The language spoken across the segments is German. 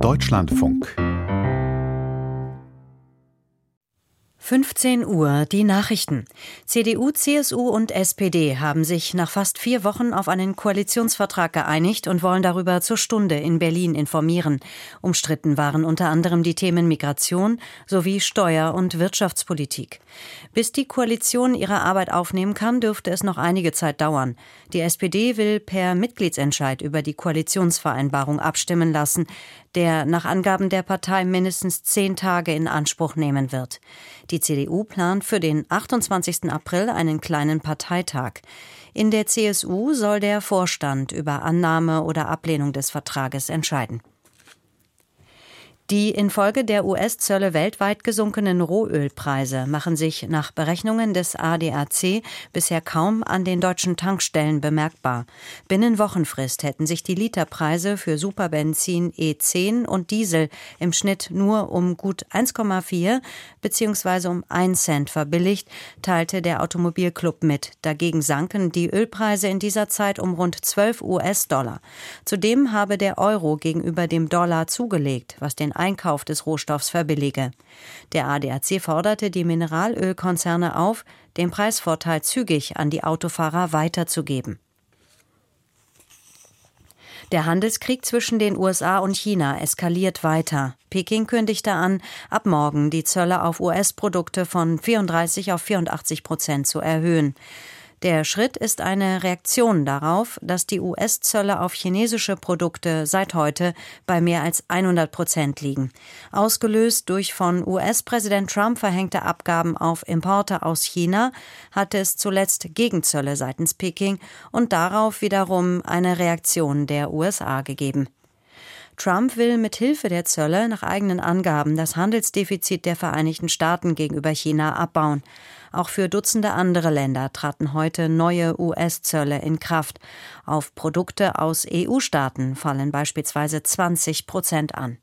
Deutschlandfunk 15 Uhr, die Nachrichten. CDU, CSU und SPD haben sich nach fast 4 Wochen auf einen Koalitionsvertrag geeinigt und wollen darüber zur Stunde in Berlin informieren. Umstritten waren unter anderem die Themen Migration sowie Steuer- und Wirtschaftspolitik. Bis die Koalition ihre Arbeit aufnehmen kann, dürfte es noch einige Zeit dauern. Die SPD will per Mitgliedsentscheid über die Koalitionsvereinbarung abstimmen lassen, der nach Angaben der Partei mindestens 10 Tage in Anspruch nehmen wird. Die CDU plant für den 28. April einen kleinen Parteitag. In der CSU soll der Vorstand über Annahme oder Ablehnung des Vertrages entscheiden. Die infolge der US-Zölle weltweit gesunkenen Rohölpreise machen sich nach Berechnungen des ADAC bisher kaum an den deutschen Tankstellen bemerkbar. Binnen Wochenfrist hätten sich die Literpreise für Superbenzin E10 und Diesel im Schnitt nur um gut 1,4 bzw. um 1 Cent verbilligt, teilte der Automobilclub mit. Dagegen sanken die Ölpreise in dieser Zeit um rund 12 US-Dollar. Zudem habe der Euro gegenüber dem Dollar zugelegt, was den Einkauf des Rohstoffs verbillige. Der ADAC forderte die Mineralölkonzerne auf, den Preisvorteil zügig an die Autofahrer weiterzugeben. Der Handelskrieg zwischen den USA und China eskaliert weiter. Peking kündigte an, ab morgen die Zölle auf US-Produkte von 34 auf 84% zu erhöhen. Der Schritt ist eine Reaktion darauf, dass die US-Zölle auf chinesische Produkte seit heute bei mehr als 100% liegen. Ausgelöst durch von US-Präsident Trump verhängte Abgaben auf Importe aus China hatte es zuletzt Gegenzölle seitens Peking und darauf wiederum eine Reaktion der USA gegeben. Trump will mit Hilfe der Zölle nach eigenen Angaben das Handelsdefizit der Vereinigten Staaten gegenüber China abbauen. Auch für Dutzende andere Länder traten heute neue US-Zölle in Kraft. Auf Produkte aus EU-Staaten fallen beispielsweise 20% an.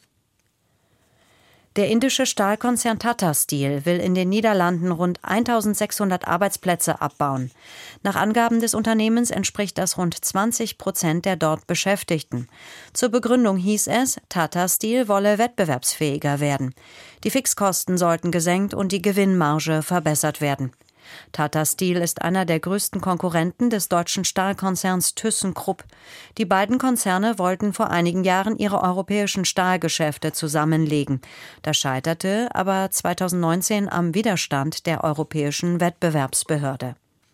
Der indische Stahlkonzern Tata Steel will in den Niederlanden rund 1.600 Arbeitsplätze abbauen. Nach Angaben des Unternehmens entspricht das rund 20% der dort Beschäftigten. Zur Begründung hieß es, Tata Steel wolle wettbewerbsfähiger werden. Die Fixkosten sollten gesenkt und die Gewinnmarge verbessert werden. Tata Steel ist einer der größten Konkurrenten des deutschen Stahlkonzerns ThyssenKrupp. Die beiden Konzerne wollten vor einigen Jahren ihre europäischen Stahlgeschäfte zusammenlegen. Das scheiterte aber 2019 am Widerstand der Europäischen Wettbewerbsbehörde.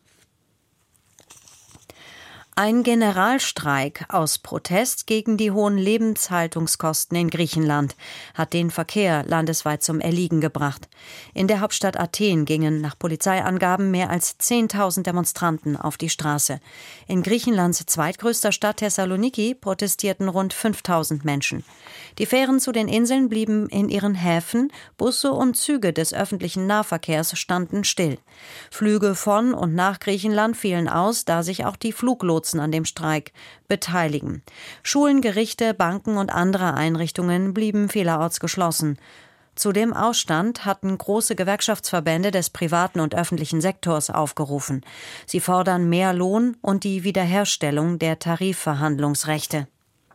Ein Generalstreik aus Protest gegen die hohen Lebenshaltungskosten in Griechenland hat den Verkehr landesweit zum Erliegen gebracht. In der Hauptstadt Athen gingen nach Polizeiangaben mehr als 10.000 Demonstranten auf die Straße. In Griechenlands zweitgrößter Stadt Thessaloniki protestierten rund 5.000 Menschen. Die Fähren zu den Inseln blieben in ihren Häfen, Busse und Züge des öffentlichen Nahverkehrs standen still. Flüge von und nach Griechenland fielen aus, da sich auch die Fluglotsen an dem Streik beteiligen. Schulen, Gerichte, Banken und andere Einrichtungen blieben vielerorts geschlossen. Zu dem Ausstand hatten große Gewerkschaftsverbände des privaten und öffentlichen Sektors aufgerufen. Sie fordern mehr Lohn und die Wiederherstellung der Tarifverhandlungsrechte.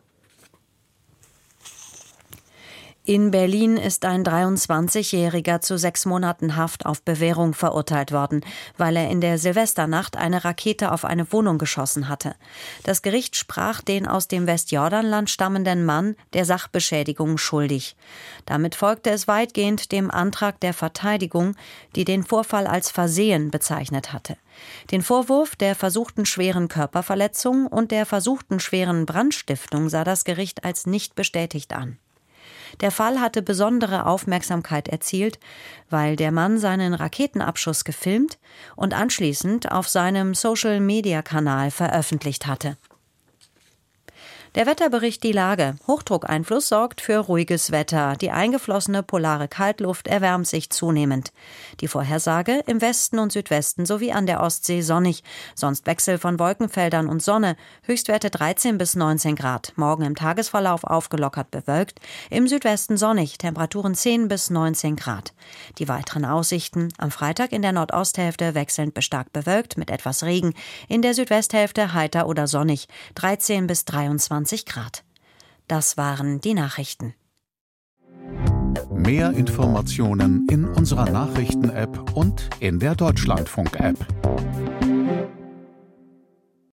In Berlin ist ein 23-Jähriger zu 6 Monaten Haft auf Bewährung verurteilt worden, weil er in der Silvesternacht eine Rakete auf eine Wohnung geschossen hatte. Das Gericht sprach den aus dem Westjordanland stammenden Mann der Sachbeschädigung schuldig. Damit folgte es weitgehend dem Antrag der Verteidigung, die den Vorfall als Versehen bezeichnet hatte. Den Vorwurf der versuchten schweren Körperverletzung und der versuchten schweren Brandstiftung sah das Gericht als nicht bestätigt an. Der Fall hatte besondere Aufmerksamkeit erzielt, weil der Mann seinen Raketenabschuss gefilmt und anschließend auf seinem Social-Media-Kanal veröffentlicht hatte. Der Wetterbericht die Lage. Hochdruckeinfluss sorgt für ruhiges Wetter. Die eingeflossene polare Kaltluft erwärmt sich zunehmend. Die Vorhersage: im Westen und Südwesten sowie an der Ostsee sonnig. Sonst Wechsel von Wolkenfeldern und Sonne. Höchstwerte 13 bis 19 Grad. Morgen im Tagesverlauf aufgelockert bewölkt. Im Südwesten sonnig. Temperaturen 10 bis 19 Grad. Die weiteren Aussichten: am Freitag in der Nordosthälfte wechselnd bis stark bewölkt mit etwas Regen. In der Südwesthälfte heiter oder sonnig. 13 bis 23 Grad. Das waren die Nachrichten. Mehr Informationen in unserer Nachrichten-App und in der Deutschlandfunk-App.